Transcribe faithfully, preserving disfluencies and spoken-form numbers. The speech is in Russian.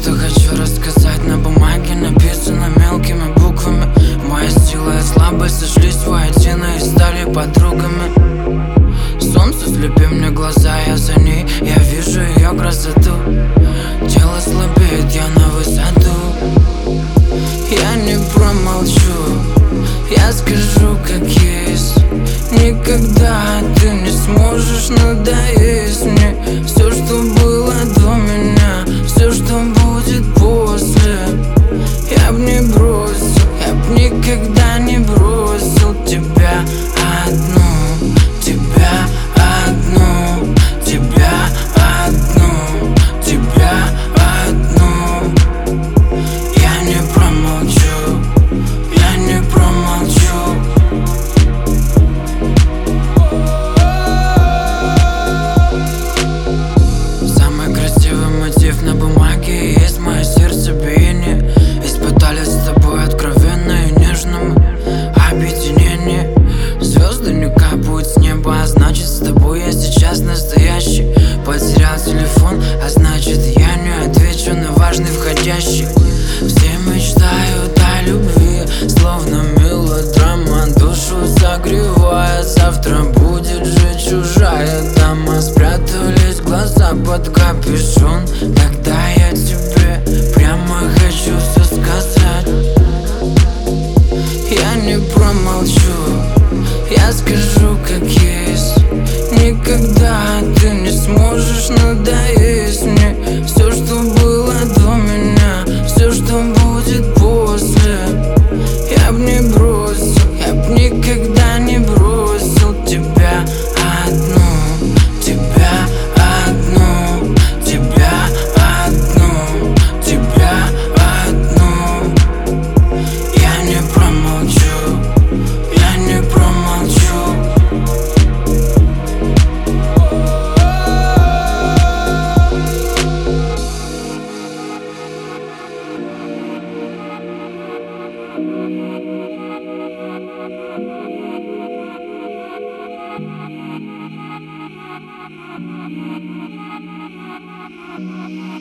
что хочу рассказать на бумаге написано мелкими буквами. Моя сила и слабость сошлись воедино и стали подругами. Солнце, слепи мне глаза, я за ней, я вижу ее красоту. Тело слабеет, я на высоту. Я не промолчу, я скажу как есть. Никогда ты не сможешь надоесть мне. Все, что было до меня, все, что будет после, я б не бросил, я б никогда не бросил тебя одну, тебя одну, тебя одну, тебя одну. Я не промолчу, я не промолчу. Самый красивый мотив на бумаге есть мое сердце биение. Испытали с тобой откровенно и нежным объединение. Звезды не капают с неба, а значит с тобой я сейчас настоящий. Потерял телефон, а значит я не отвечу на важный входящий. Все мечтают о любви, словно мелодрама, душу согревая. Завтра будет же чужая дама. Спрятались глаза под капюшон, тогда я тебе прямо хочу все сказать. Я не промолчу, я скажу как есть. Никогда ты не сможешь надоесть мне. Все, что было до меня, все, что будет после, я б не бросил, я б никогда не бросил тебя одну, тебя одну, тебя одну, тебя одну. Я не промолчу, я не промолчу. Thank you.